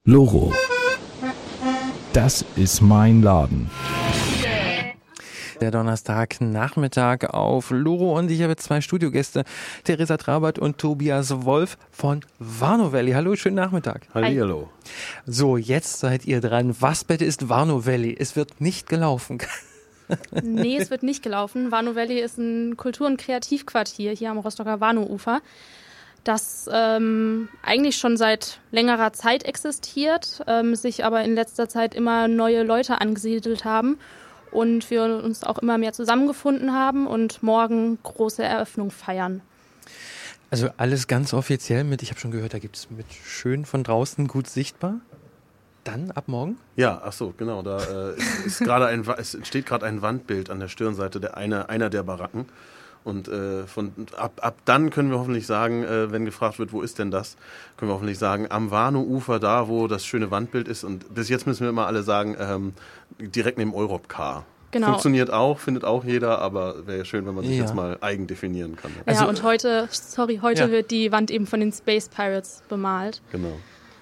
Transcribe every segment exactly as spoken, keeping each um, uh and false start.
Loro. Das ist mein Laden. Der Donnerstagnachmittag auf Loro und ich habe zwei Studiogäste, Theresa Trabert und Tobias Wolf von Warnow Valley. Hallo, schönen Nachmittag. Hallihallo. So, jetzt seid ihr dran. Was bitte ist Warnow Valley? Es wird nicht gelaufen. Nee, es wird nicht gelaufen. Warnow Valley ist ein Kultur- und Kreativquartier hier am Rostocker Warnow-Ufer, das ähm, eigentlich schon seit längerer Zeit existiert, ähm, sich aber in letzter Zeit immer neue Leute angesiedelt haben und wir uns auch immer mehr zusammengefunden haben und morgen große Eröffnung feiern. Also alles ganz offiziell mit, ich habe schon gehört, da gibt es mit schön von draußen gut sichtbar. Dann ab morgen? Ja, ach so, genau. Da äh, ist, ist gerade ein, es entsteht gerade ein Wandbild an der Stirnseite der einer, einer der Baracken. Und äh, von ab, ab dann können wir hoffentlich sagen, äh, wenn gefragt wird, wo ist denn das, können wir hoffentlich sagen, am Warnow-Ufer, da wo das schöne Wandbild ist. Und bis jetzt müssen wir immer alle sagen, ähm, direkt neben Europcar. Genau. Funktioniert auch, findet auch jeder, aber wäre ja schön, wenn man sich Ja. jetzt mal eigen definieren kann. Also- ja, und heute, sorry, heute Ja. wird die Wand eben von den Space Pirates bemalt Genau.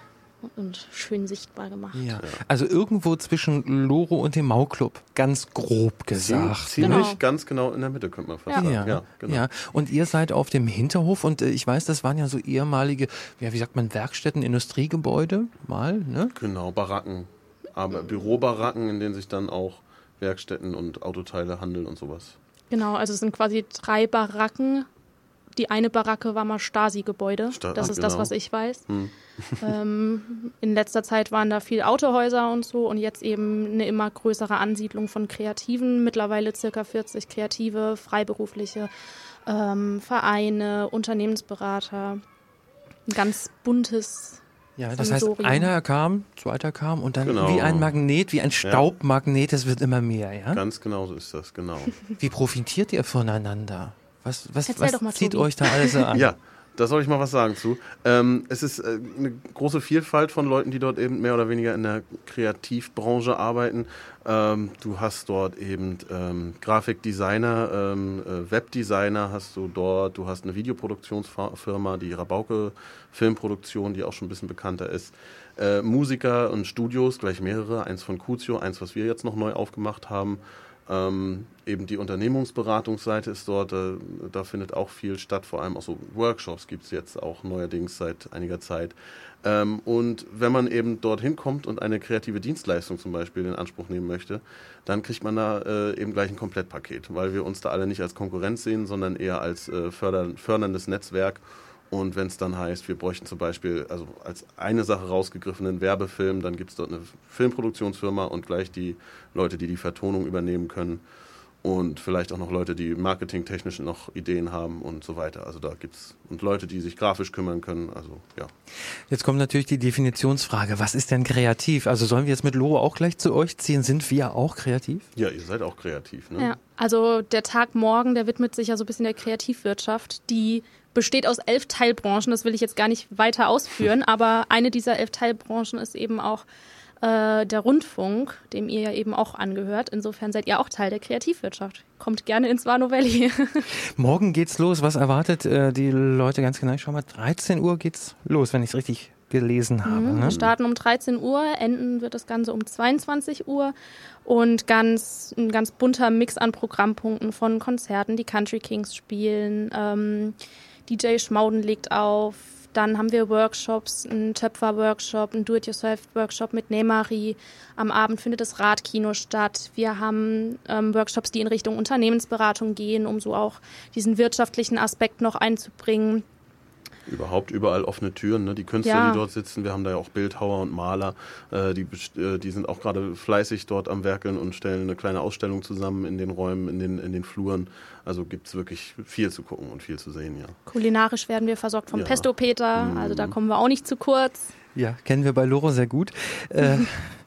und schön sichtbar gemacht. Ja. Also irgendwo zwischen Loro und dem Mau-Club, ganz grob gesagt. Ziemlich Genau. ganz genau in der Mitte, könnte man fast Ja. sagen. Ja, Ja, genau. ja, und ihr seid auf dem Hinterhof und äh, ich weiß, das waren ja so ehemalige, ja, wie sagt man, Werkstätten, Industriegebäude mal, ne? Genau, Baracken, aber Bürobaracken, in denen sich dann auch Werkstätten und Autoteile handeln und sowas. Genau, also es sind quasi drei Baracken. Die eine Baracke war mal Stasi-Gebäude. Sta- das ah, ist das, genau. was ich weiß. Hm. ähm, in letzter Zeit waren da viel Autohäuser und so und jetzt eben eine immer größere Ansiedlung von Kreativen. Mittlerweile circa vierzig Kreative, Freiberufliche, ähm, Vereine, Unternehmensberater. Ein ganz buntes. Ja, das heißt, Sensorium. einer kam, zweiter kam und dann Genau. wie ein Magnet, wie ein Staubmagnet, es wird immer mehr, ja? Ganz genau so ist das, genau. Wie profitiert ihr voneinander? Was, was, Erzähl was doch mal, zieht Tobi. euch da alles so an? Ja, da soll ich mal was sagen zu. Ähm, es ist äh, eine große Vielfalt von Leuten, die dort eben mehr oder weniger in der Kreativbranche arbeiten. Ähm, du hast dort eben ähm, Grafikdesigner, ähm, äh, Webdesigner hast du dort, du hast eine Videoproduktionsfirma, die Rabauke Filmproduktion, die auch schon ein bisschen bekannter ist. Äh, Musiker und Studios, gleich mehrere, eins von Cuzio, eins, was wir jetzt noch neu aufgemacht haben. Ähm, eben die Unternehmensberatungsseite ist dort, äh, da findet auch viel statt, vor allem auch so Workshops gibt es jetzt auch neuerdings seit einiger Zeit. Ähm, und wenn man eben dorthin kommt und eine kreative Dienstleistung zum Beispiel in Anspruch nehmen möchte, dann kriegt man da äh, eben gleich ein Komplettpaket, weil wir uns da alle nicht als Konkurrenz sehen, sondern eher als äh, fördern, förderndes Netzwerk. Und wenn es dann heißt, wir bräuchten zum Beispiel, also als eine Sache rausgegriffenen Werbefilm, dann gibt es dort eine Filmproduktionsfirma und gleich die Leute, die die Vertonung übernehmen können und vielleicht auch noch Leute, die marketingtechnisch noch Ideen haben und so weiter. Also da gibt's und Leute, die sich grafisch kümmern können, also ja. Jetzt kommt natürlich die Definitionsfrage, was ist denn kreativ? Also sollen wir jetzt mit Loro auch gleich zu euch ziehen? Sind wir auch kreativ? Ja, ihr seid auch kreativ, ne? Ja, also der Tag morgen, der widmet sich ja so ein bisschen der Kreativwirtschaft, die besteht aus elf Teilbranchen, das will ich jetzt gar nicht weiter ausführen, aber eine dieser elf Teilbranchen ist eben auch äh, der Rundfunk, dem ihr ja eben auch angehört. Insofern seid ihr auch Teil der Kreativwirtschaft. Kommt gerne ins Warnow Valley. Morgen geht's los. Was erwartet äh, die Leute ganz genau? Ich schau mal, dreizehn Uhr geht's los, wenn ich es richtig gelesen habe. Mhm. Ne? Wir starten um dreizehn Uhr, enden wird das Ganze um zweiundzwanzig Uhr und ganz, ein ganz bunter Mix an Programmpunkten von Konzerten, die Country Kings spielen, ähm, D J Schmauden legt auf, dann haben wir Workshops, einen Töpfer-Workshop, einen Do-it-yourself-Workshop mit Nähmarie. Am Abend findet das Radkino statt. Wir haben ähm, Workshops, die in Richtung Unternehmensberatung gehen, um so auch diesen wirtschaftlichen Aspekt noch einzubringen. Überhaupt überall offene Türen, ne? Die Künstler, Ja. die dort sitzen, wir haben da ja auch Bildhauer und Maler, äh, die, best- äh, die sind auch gerade fleißig dort am Werkeln und stellen eine kleine Ausstellung zusammen in den Räumen, in den, in den Fluren. Also gibt es wirklich viel zu gucken und viel zu sehen, ja. Kulinarisch werden wir versorgt vom Ja. Pesto Peter, also da kommen wir auch nicht zu kurz. Ja, kennen wir bei Loro sehr gut. Äh,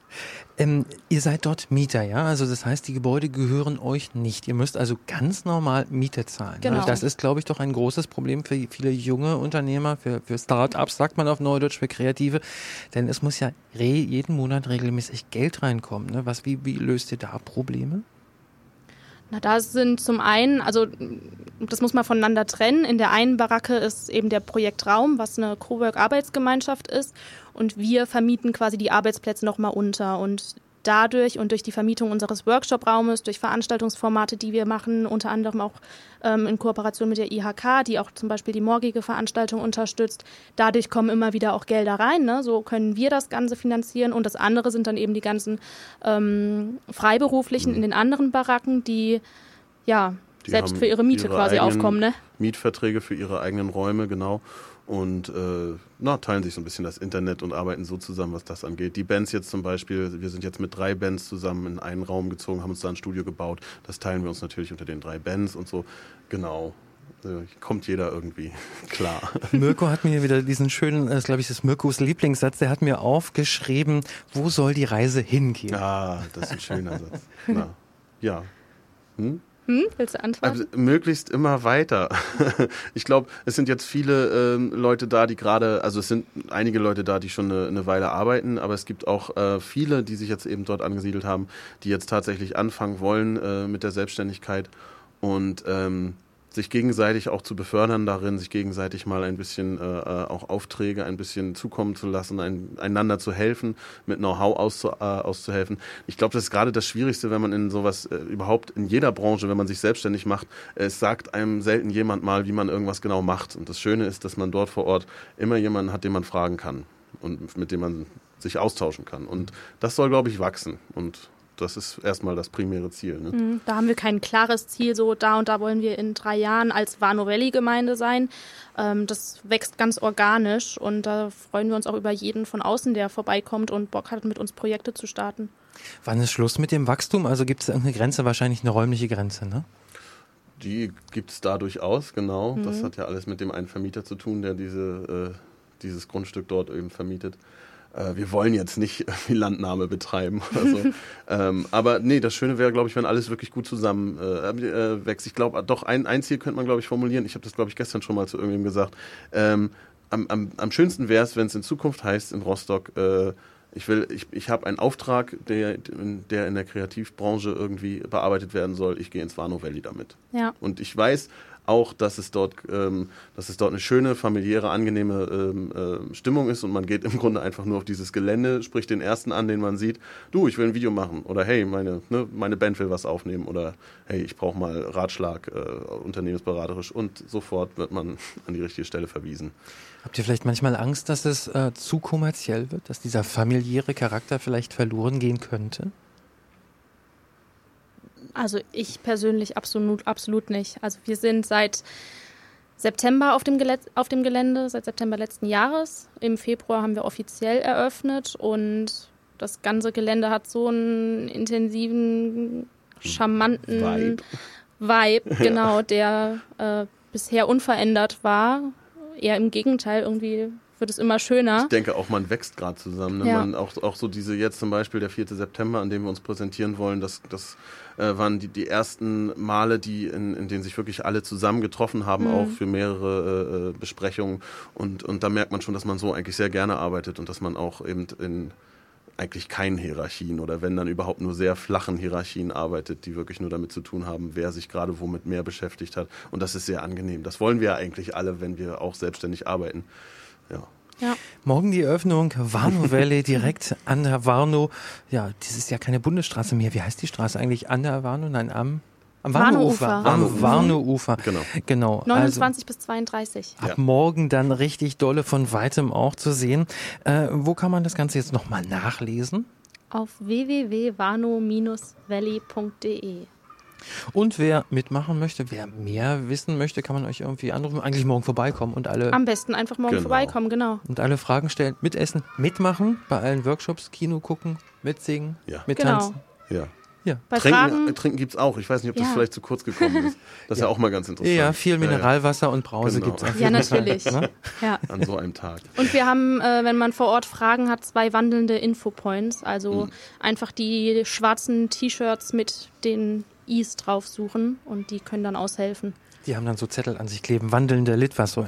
ähm, ihr seid dort Mieter, ja? Also das heißt, die Gebäude gehören euch nicht. Ihr müsst also ganz normal Miete zahlen. Genau. Ne? Das ist, glaube ich, doch ein großes Problem für viele junge Unternehmer, für, für Start-ups, sagt man auf Neudeutsch, für Kreative. Denn es muss ja re jeden Monat regelmäßig Geld reinkommen. Ne? Was, wie, wie löst ihr da Probleme? Na, da sind zum einen, also das muss man voneinander trennen. In der einen Baracke ist eben der Projektraum, was eine Cowork-Arbeitsgemeinschaft ist. Und wir vermieten quasi die Arbeitsplätze nochmal unter. Und dadurch und durch die Vermietung unseres Workshop-Raumes, durch Veranstaltungsformate, die wir machen, unter anderem auch ähm, in Kooperation mit der I H K, die auch zum Beispiel die morgige Veranstaltung unterstützt, dadurch kommen immer wieder auch Gelder rein. Ne? So können wir das Ganze finanzieren. Und das andere sind dann eben die ganzen ähm, Freiberuflichen in den anderen Baracken, die ja Die selbst haben für ihre Miete ihre quasi eigenen aufkommen. Ne? Mietverträge für ihre eigenen Räume, genau. Und äh, na, teilen sich so ein bisschen das Internet und arbeiten so zusammen, was das angeht. Die Bands jetzt zum Beispiel, wir sind jetzt mit drei Bands zusammen in einen Raum gezogen, haben uns da ein Studio gebaut. Das teilen wir uns natürlich unter den drei Bands und so. Genau. Äh, kommt jeder irgendwie klar. Mirko hat mir wieder diesen schönen, das glaube ich, das ist Mirkos Lieblingssatz, der hat mir aufgeschrieben, wo soll die Reise hingehen? Ah, das ist ein schöner Satz. Na, ja. Hm? Hm, willst du antworten? Also, möglichst immer weiter. Ich glaube, es sind jetzt viele ähm, Leute da, die gerade, also es sind einige Leute da, die schon eine, eine Weile arbeiten, aber es gibt auch äh, viele, die sich jetzt eben dort angesiedelt haben, die jetzt tatsächlich anfangen wollen äh, mit der Selbstständigkeit und ähm, sich gegenseitig auch zu befördern darin, sich gegenseitig mal ein bisschen äh, auch Aufträge ein bisschen zukommen zu lassen, ein, einander zu helfen, mit Know-how auszu, äh, auszuhelfen. Ich glaube, das ist gerade das Schwierigste, wenn man in sowas, äh, überhaupt in jeder Branche, wenn man sich selbstständig macht, es sagt einem selten jemand mal, wie man irgendwas genau macht. Und das Schöne ist, dass man dort vor Ort immer jemanden hat, den man fragen kann und mit dem man sich austauschen kann. Und das soll, glaube ich, wachsen. Und das ist erstmal das primäre Ziel. Ne? Da haben wir kein klares Ziel, so da und da wollen wir in drei Jahren als Warnow Valley Gemeinde sein. Ähm, das wächst ganz organisch und da freuen wir uns auch über jeden von außen, der vorbeikommt und Bock hat, mit uns Projekte zu starten. Wann ist Schluss mit dem Wachstum? Also gibt es irgendeine Grenze, wahrscheinlich eine räumliche Grenze, ne? Die gibt es da durchaus, genau. Mhm. Das hat ja alles mit dem einen Vermieter zu tun, der diese, äh, dieses Grundstück dort eben vermietet. Wir wollen jetzt nicht die Landnahme betreiben oder so. ähm, aber nee, das Schöne wäre, glaube ich, wenn alles wirklich gut zusammen äh, wächst. Ich glaube, doch ein, ein Ziel könnte man, glaube ich, formulieren. Ich habe das, glaube ich, gestern schon mal zu irgendjemandem gesagt. Ähm, am, am, am schönsten wäre es, wenn es in Zukunft heißt in Rostock, äh, ich will, ich, ich habe einen Auftrag, der, der in der Kreativbranche irgendwie bearbeitet werden soll. Ich gehe ins Warnow Valley damit. Ja. Und ich weiß auch, dass es dort, ähm, dass es dort eine schöne, familiäre, angenehme ähm, äh, Stimmung ist und man geht im Grunde einfach nur auf dieses Gelände, spricht den Ersten an, den man sieht, du, ich will ein Video machen oder hey, meine, ne, meine Band will was aufnehmen oder hey, ich brauche mal Ratschlag, äh, unternehmensberaterisch und sofort wird man an die richtige Stelle verwiesen. Habt ihr vielleicht manchmal Angst, dass es äh, zu kommerziell wird, dass dieser familiäre Charakter vielleicht verloren gehen könnte? Also ich persönlich absolut, absolut nicht. Also wir sind seit September auf dem, Gele- auf dem Gelände, seit September letzten Jahres. Im Februar haben wir offiziell eröffnet und das ganze Gelände hat so einen intensiven, charmanten Vibe, Vibe genau, der äh, bisher unverändert war. Eher im Gegenteil, irgendwie wird es immer schöner. Ich denke auch, man wächst gerade zusammen. Ne? Ja. Man auch, auch so diese jetzt zum Beispiel der vierte September, an dem wir uns präsentieren wollen, das, das äh, waren die, die ersten Male, die in, in denen sich wirklich alle zusammen getroffen haben, Mhm. auch für mehrere äh, Besprechungen. Und, und da merkt man schon, dass man so eigentlich sehr gerne arbeitet und dass man auch eben in eigentlich keinen Hierarchien oder wenn dann überhaupt nur sehr flachen Hierarchien arbeitet, die wirklich nur damit zu tun haben, wer sich gerade womit mehr beschäftigt hat. Und das ist sehr angenehm. Das wollen wir ja eigentlich alle, wenn wir auch selbstständig arbeiten. Ja. Ja. Morgen die Eröffnung, Warnow Valley, direkt an der Warnow. Ja, das ist ja keine Bundesstraße mehr. Wie heißt die Straße eigentlich? An der Warnow? Nein, am, am Warnow-Ufer. Am Warnow-Ufer. Genau. Genau. neunundzwanzig bis zweiunddreißig. Ab Ja. morgen dann richtig dolle von weitem auch zu sehen. Äh, wo kann man das Ganze jetzt nochmal nachlesen? Auf w w w punkt warnow valley punkt d e. Und wer mitmachen möchte, wer mehr wissen möchte, kann man euch irgendwie anrufen. Eigentlich morgen vorbeikommen und alle, Am besten einfach morgen Genau. vorbeikommen, genau. und alle Fragen stellen, mitessen, mitmachen, bei allen Workshops, Kino gucken, mitsingen, Ja. mittanzen. Ja. Ja. Bei Trinken, Fragen, äh, Trinken gibt es auch. Ich weiß nicht, ob das Ja. vielleicht zu kurz gekommen ist. Das ist ja, auch mal ganz interessant. Ja, viel Mineralwasser und Brause Genau. gibt es auf ja jeden Fall. natürlich. Ne? Ja. An so einem Tag. Und wir haben, äh, wenn man vor Ort Fragen hat, zwei wandelnde Infopoints. Also Mhm. einfach die schwarzen T-Shirts mit den I's drauf suchen und die können dann aushelfen. Die haben dann so Zettel an sich kleben, wandelnde Litfaßsäulen.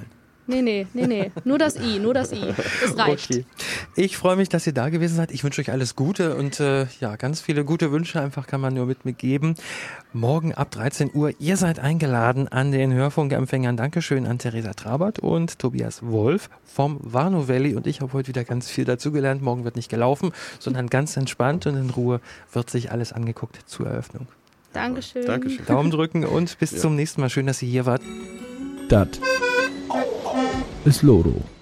Nee, nee, nee, nee. Nur das I, nur das I. Das reicht. Okay. Ich freue mich, dass ihr da gewesen seid. Ich wünsche euch alles Gute und äh, ja, ganz viele gute Wünsche einfach kann man nur mit mir geben. Morgen ab dreizehn Uhr, ihr seid eingeladen an den Hörfunkempfängern. Dankeschön an Theresa Trabert und Tobias Wolf vom Warnow Valley. Und ich habe heute wieder ganz viel dazugelernt. Morgen wird nicht gelaufen, sondern ganz entspannt und in Ruhe wird sich alles angeguckt zur Eröffnung. Dankeschön. Dankeschön. Daumen drücken und bis Ja. zum nächsten Mal. Schön, dass ihr hier wart. Das ist Loro.